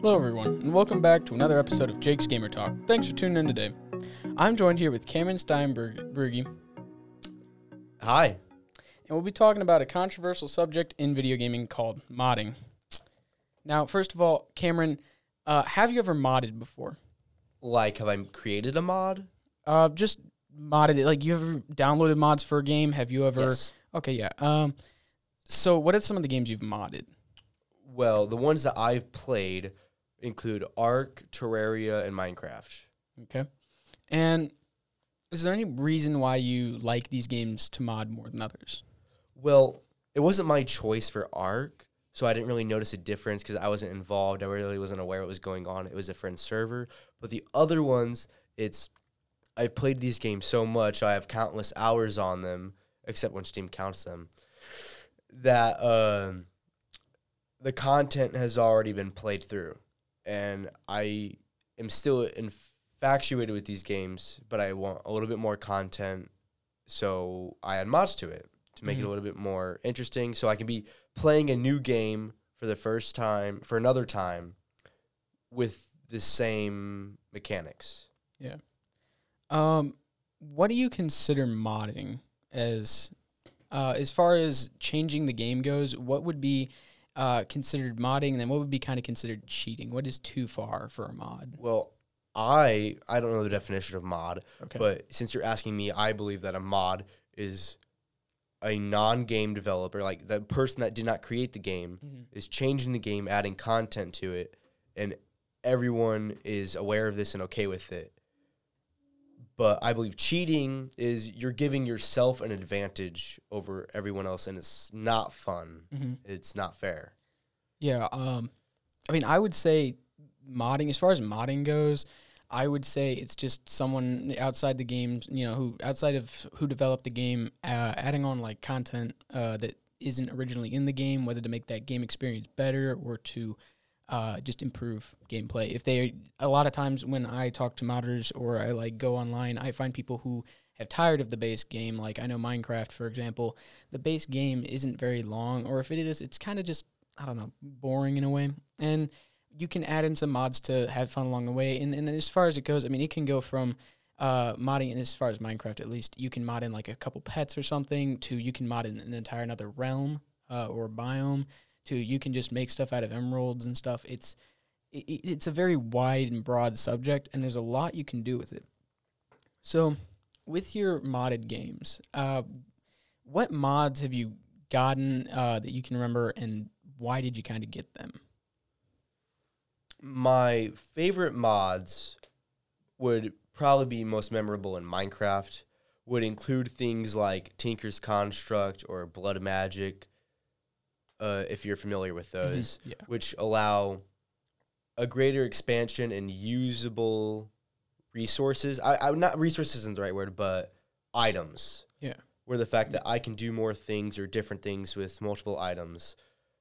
Hello everyone, and welcome back to another episode of Jake's Gamer Talk. Thanks for tuning in today. I'm joined here with Cameron Steinbergy, Hi. and we'll be talking about a controversial subject in video gaming called modding. Now, first of all, Cameron, have you ever modded before? Like, have I created a mod? Just modded it. Like, you ever downloaded mods for a game? Have you ever? Yes. Okay, yeah. So what are some of the games you've modded? Well, the ones that I've played include Ark, Terraria, and Minecraft. Okay. And is there any reason why you like these games to mod more than others? Well, it wasn't my choice for Ark, so I didn't really notice a difference because I wasn't involved. I really wasn't aware what was going on. It was a friend's server. But the other ones, I've played these games so much, I have countless hours on them, except when Steam counts them, that the content has already been played through. And I am still infatuated with these games, but I want a little bit more content, so I add mods to it to make it a little bit more interesting, so I can be playing a new game for the first time, for another time, with the same mechanics. Yeah. What do you consider modding as far as changing the game goes? What would be considered modding, and then what would be kind of considered cheating? What is too far for a mod? Well, I don't know the definition of mod, Okay. but since you're asking me, I believe that a mod is a non-game developer, like the person that did not create the game, is changing the game, adding content to it, and everyone is aware of this and okay with it. But I believe cheating is you're giving yourself an advantage over everyone else, and it's not fun. It's not fair. Yeah. I mean, I would say modding, as far as modding goes, I would say it's just someone outside the game, outside of who developed the game, adding on like content that isn't originally in the game, whether to make that game experience better or to just improve gameplay. A lot of times when I talk to modders or I like go online, I find people who have tired of the base game. Like I know Minecraft, for example, the base game isn't very long, or if it is, it's kind of just, I don't know, boring in a way. And you can add in some mods to have fun along the way. And as far as it goes, I mean, it can go from modding, and as far as Minecraft at least, you can mod in like a couple pets or something, to you can mod in an entire another realm or biome, to you can just make stuff out of emeralds and stuff. It's a very wide and broad subject, and there's a lot you can do with it. So with your modded games, what mods have you gotten that you can remember, and why did you kind of get them? My favorite mods would probably be most memorable in Minecraft, would include things like Tinker's Construct or Blood Magic, if you're familiar with those, which allow a greater expansion and usable resources. Not resources isn't the right word, but items. Yeah. Where the fact that I can do more things or different things with multiple items.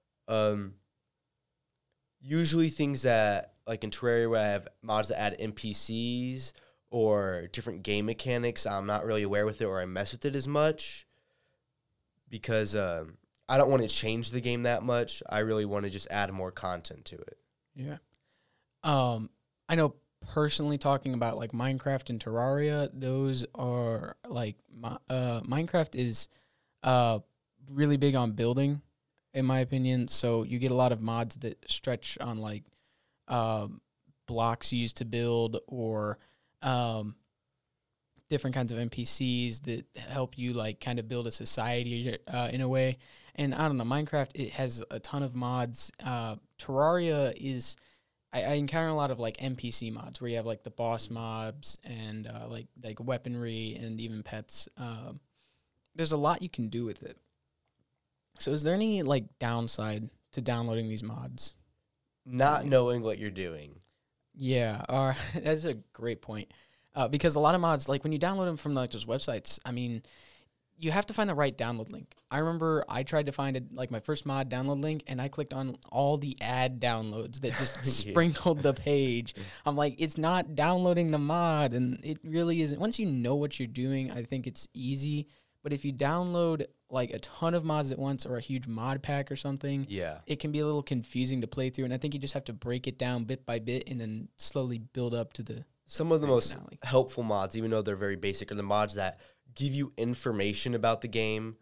Usually things that, like in Terraria, where I have mods that add NPCs or different game mechanics, I'm not really aware with it, or I mess with it as much because I don't want to change the game that much. I really want to just add more content to it. Yeah. I know personally, talking about like Minecraft and Terraria, those are like Minecraft is really big on building, in my opinion. So you get a lot of mods that stretch on like blocks used to build, or different kinds of NPCs that help you like kind of build a society in a way. And I don't know, Minecraft, it has a ton of mods. Terraria is, I encounter a lot of like NPC mods where you have like the boss mobs and like weaponry and even pets. There's a lot you can do with it. So is there any like downside to downloading these mods? Not knowing what you're doing. Yeah, that's a great point. Because a lot of mods, like when you download them from like those websites, I mean, you have to find the right download link. I remember I tried to find like my first mod download link, and I clicked on all the ad downloads that just sprinkled the page. I'm like, it's not downloading the mod, and it really isn't. Once you know what you're doing, I think it's easy. But if you download like a ton of mods at once or a huge mod pack or something, Yeah. it can be a little confusing to play through. And I think you just have to break it down bit by bit and then slowly build up to the Some of the grand most finale. helpful mods, even though they're very basic, are the mods that give you information about the game.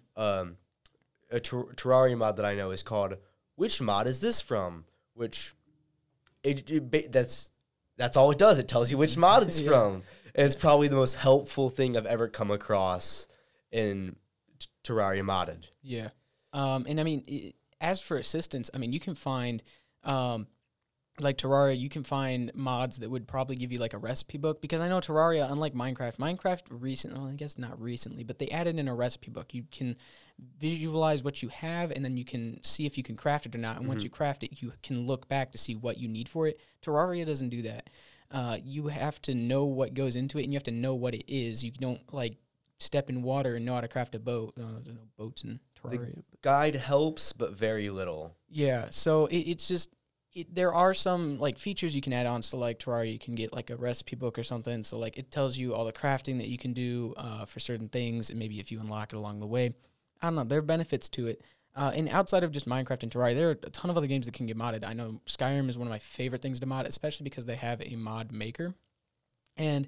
A Terraria mod that I know is called "Which mod is this from?" Which that's all it does. It tells you which mod it's Yeah. from, and it's probably the most helpful thing I've ever come across in Terraria modded. Yeah. And I mean, as for assistance, I mean, you can find, like Terraria, you can find mods that would probably give you like a recipe book, because I know Terraria, unlike Minecraft recently, well, I guess not recently, but they added in a recipe book. You can visualize what you have, and then you can see if you can craft it or not. And once you craft it, you can look back to see what you need for it. Terraria doesn't do that. You have to know what goes into it, and you have to know what it is. You don't like step in water and know how to craft a boat. There's no boats in Terraria. Guide helps, but very little. Yeah, so it's just there are some like features you can add on. So like Terraria, you can get like a recipe book or something. So like it tells you all the crafting that you can do for certain things, and maybe if you unlock it along the way. I don't know. There are benefits to it. And outside of just Minecraft and Terraria, there are a ton of other games that can get modded. I know Skyrim is one of my favorite things to mod, especially because they have a mod maker, and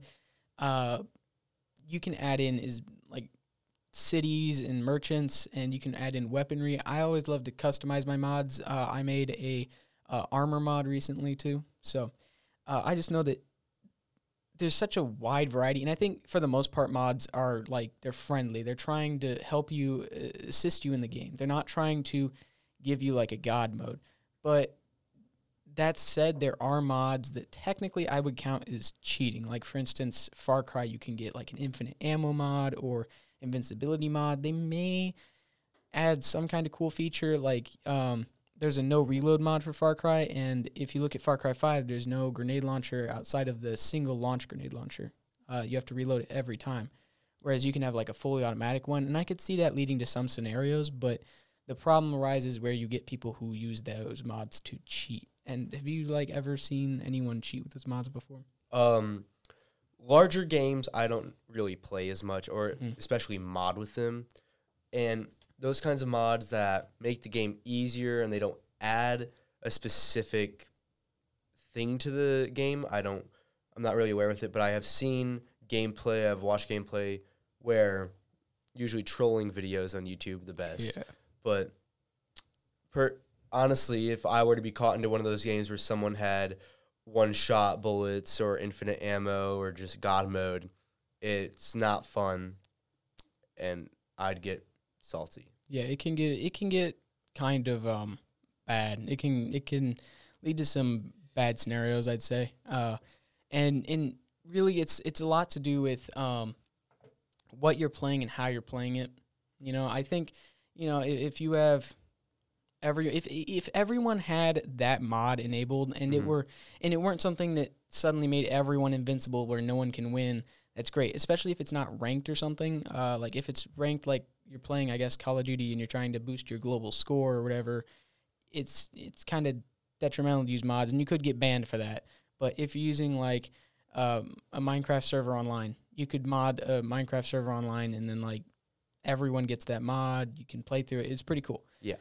you can add in is like cities and merchants, and you can add in weaponry. I always love to customize my mods. I made a armor mod recently too, so I just know that there's such a wide variety, and I think for the most part mods are like, they're friendly. They're trying to help you, assist you in the game. They're not trying to give you like a god mode. But that said, there are mods that technically I would count as cheating. Like for instance, Far Cry, you can get like an infinite ammo mod or invincibility mod. They may add some kind of cool feature, like there's a no reload mod for Far Cry, and if you look at Far Cry 5, there's no grenade launcher outside of the single launch grenade launcher. You have to reload it every time, whereas you can have like a fully automatic one, and I could see that leading to some scenarios, but the problem arises where you get people who use those mods to cheat. And have you like ever seen anyone cheat with those mods before? Larger games I don't really play as much, or especially mod with them, and those kinds of mods that make the game easier and they don't add a specific thing to the game, I'm not really aware with it, but I have seen gameplay, I've watched gameplay where usually trolling videos on YouTube the best. Yeah. But honestly, if I were to be caught into one of those games where someone had one-shot bullets or infinite ammo or just God mode, it's not fun, and I'd get salty. Yeah, it can get kind of bad. It can lead to some bad scenarios, I'd say. And really it's a lot to do with what you're playing and how you're playing it. You know, I think, you know, if you have if everyone had that mod enabled, and it weren't something that suddenly made everyone invincible where no one can win, that's great. Especially if it's not ranked or something. Like if it's ranked, like you're playing, I guess, Call of Duty, and you're trying to boost your global score or whatever, it's kind of detrimental to use mods, and you could get banned for that. But if you're using like a Minecraft server online, you could mod a Minecraft server online, and then like everyone gets that mod. You can play through it. It's pretty cool. Yeah.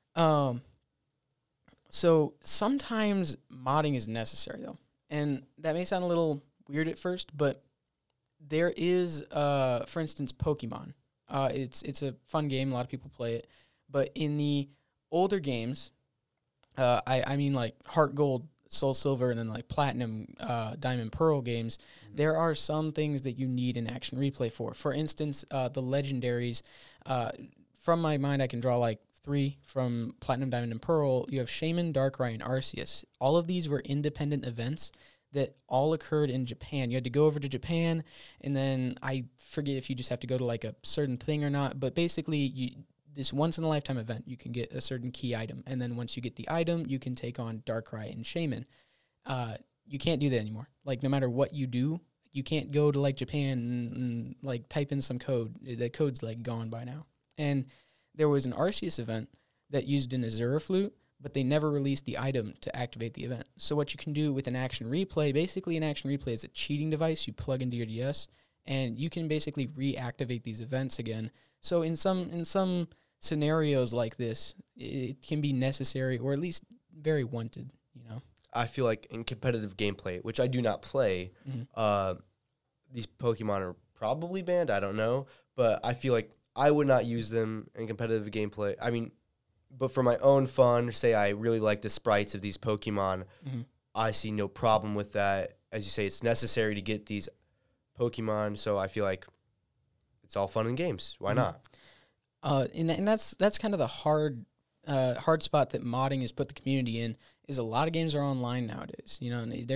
So sometimes modding is necessary though, and that may sound a little weird at first, but there is, for instance, Pokemon. It's a fun game. A lot of people play it, but in the older games, I mean like Heart Gold, Soul Silver, and then like Platinum, Diamond, Pearl games, there are some things that you need an action replay for. For instance, the legendaries. From my mind, I can draw like 3 from Platinum, Diamond, and Pearl. You have Shaman, Darkrai, and Arceus. All of these were independent events that all occurred in Japan. You had to go over to Japan, and then I forget if you just have to go to like a certain thing or not, but basically this once-in-a-lifetime event, you can get a certain key item, and then once you get the item, you can take on Darkrai and Shaman. You can't do that anymore. Like, no matter what you do, you can't go to like Japan and like type in some code. The code's like gone by now. And there was an Arceus event that used an Azura Flute, but they never released the item to activate the event. So what you can do with an action replay, basically an action replay is a cheating device you plug into your DS, and you can basically reactivate these events again So in some scenarios like this, it can be necessary or at least very wanted, you know. I feel like in competitive gameplay, which I do not play, these Pokemon are probably banned. I don't know, but I feel like I would not use them in competitive gameplay. I mean, but for my own fun, say I really like the sprites of these Pokemon, I see no problem with that. As you say, it's necessary to get these Pokemon, so I feel like it's all fun and games. Why not? And that's kind of the hard spot that modding has put the community in. Is a lot of games are online nowadays. You know, and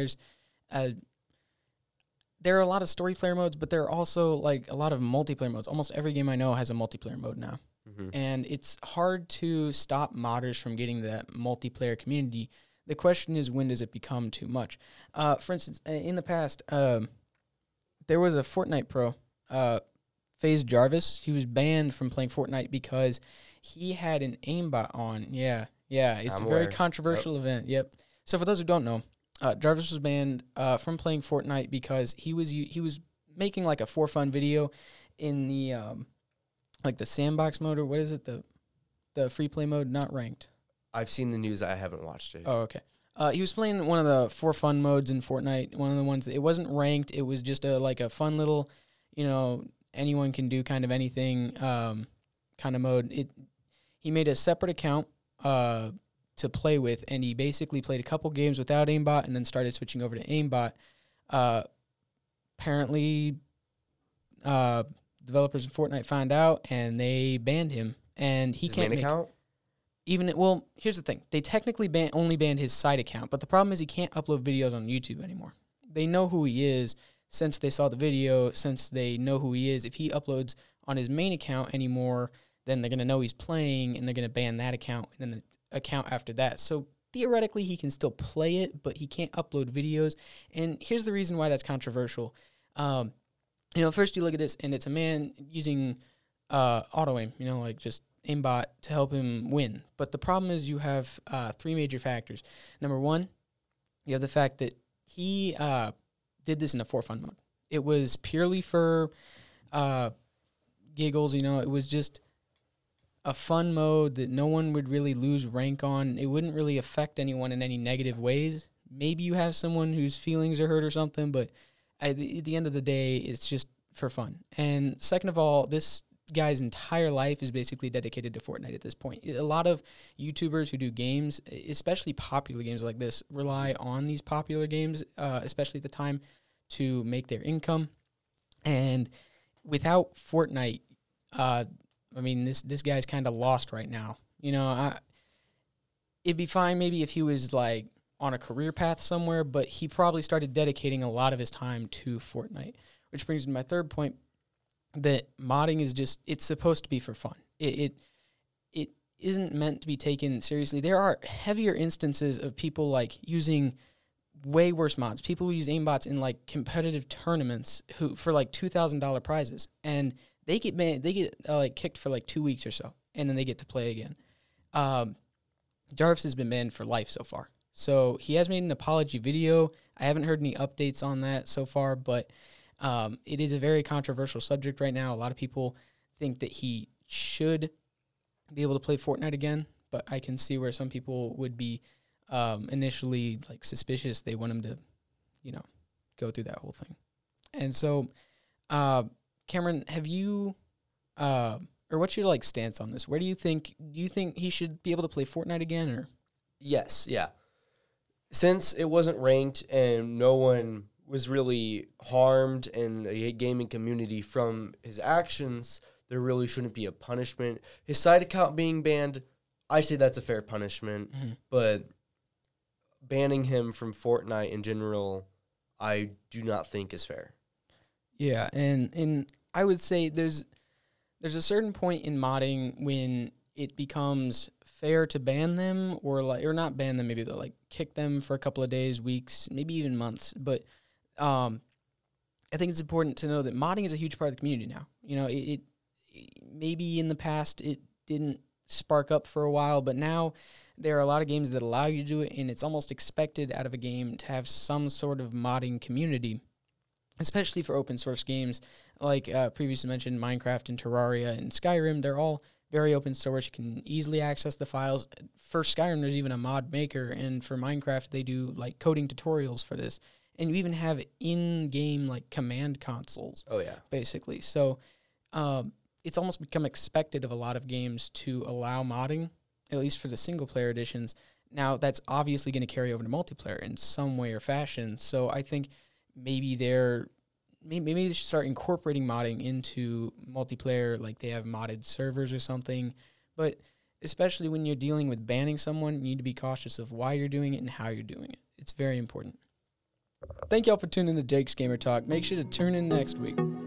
there are a lot of story player modes, but there are also like a lot of multiplayer modes. Almost every game I know has a multiplayer mode now. And it's hard to stop modders from getting that multiplayer community. The question is, when does it become too much? For instance, in the past, there was a Fortnite pro, FaZe Jarvis. He was banned from playing Fortnite because he had an aimbot on. Yeah, it's I'm a very aware. controversial event. Yep. So for those who don't know, Jarvis was banned from playing Fortnite because he was making like a for fun video in the like the sandbox mode, or what is it, the free play mode, not ranked. I've seen the news. I haven't watched it. Oh, okay. He was playing one of the for fun modes in Fortnite. One of the ones, it wasn't ranked. It was just like a fun little, you know, anyone can do kind of anything kind of mode. He made a separate account to play with, and he basically played a couple games without aimbot, and then started switching over to aimbot. Apparently, developers of Fortnite found out, and they banned him. And he His can't main make account? well, here's the thing. They technically only banned his side account, but the problem is he can't upload videos on YouTube anymore. They know who he is since they saw the video, since they know who he is. If he uploads on his main account anymore, then they're going to know he's playing, and they're going to ban that account and then the account after that. So theoretically, he can still play it, but he can't upload videos. And here's the reason why that's controversial. You know, first you look at this, and it's a man using auto aim, you know, like just aimbot to help him win. But the problem is you have three major factors. Number one, you have the fact that he did this in a for fun mode. It was purely for giggles, you know. It was just a fun mode that no one would really lose rank on. It wouldn't really affect anyone in any negative ways. Maybe you have someone whose feelings are hurt or something, but at the end of the day, it's just for fun. And second of all, this guy's entire life is basically dedicated to Fortnite at this point. A lot of YouTubers who do games, especially popular games like this, rely on these popular games, especially at the time, to make their income. And without Fortnite, I mean, this guy's kind of lost right now. You know, it'd be fine maybe if he was like on a career path somewhere, but he probably started dedicating a lot of his time to Fortnite, which brings me to my third point, that modding is just, it's supposed to be for fun. It isn't meant to be taken seriously. There are heavier instances of people like using way worse mods. People who use aimbots in like competitive tournaments who for like $2,000 prizes, and they get like kicked for like 2 weeks or so, and then they get to play again. Jarvis has been banned for life so far. So he has made an apology video. I haven't heard any updates on that so far, but it is a very controversial subject right now. A lot of people think that he should be able to play Fortnite again, but I can see where some people would be initially like suspicious. They want him to, you know, go through that whole thing. And so, Cameron, have you, or what's your like stance on this? Do you think he should be able to play Fortnite again, or? Yes, yeah. Since it wasn't ranked and no one was really harmed in the gaming community from his actions, there really shouldn't be a punishment. His side account being banned, I say that's a fair punishment, but banning him from Fortnite in general, I do not think is fair. Yeah, and I would say there's a certain point in modding when it becomes fair to ban them, or not ban them, maybe like kick them for a couple of days, weeks, maybe even months. But I think it's important to know that modding is a huge part of the community now. You know, it maybe in the past it didn't spark up for a while, but now there are a lot of games that allow you to do it, and it's almost expected out of a game to have some sort of modding community. especially for open source games like previously mentioned Minecraft and Terraria and Skyrim. They're all very open source. You can easily access the files. For Skyrim, there's even a mod maker, and for Minecraft, they do like coding tutorials for this. And you even have in-game like command consoles. Oh yeah, basically. So it's almost become expected of a lot of games to allow modding, at least for the single-player editions. Now, that's obviously going to carry over to multiplayer in some way or fashion. So I think maybe maybe they should start incorporating modding into multiplayer, like they have modded servers or something. But especially when you're dealing with banning someone, you need to be cautious of why you're doing it and how you're doing it. It's very important. Thank y'all for tuning in to Jake's Gamer Talk. Make sure to tune in next week.